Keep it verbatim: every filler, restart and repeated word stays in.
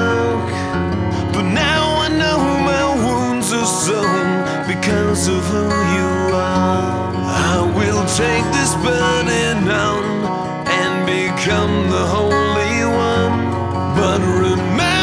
dark. But now I know my wounds are sewn because of who you are. I will take this burden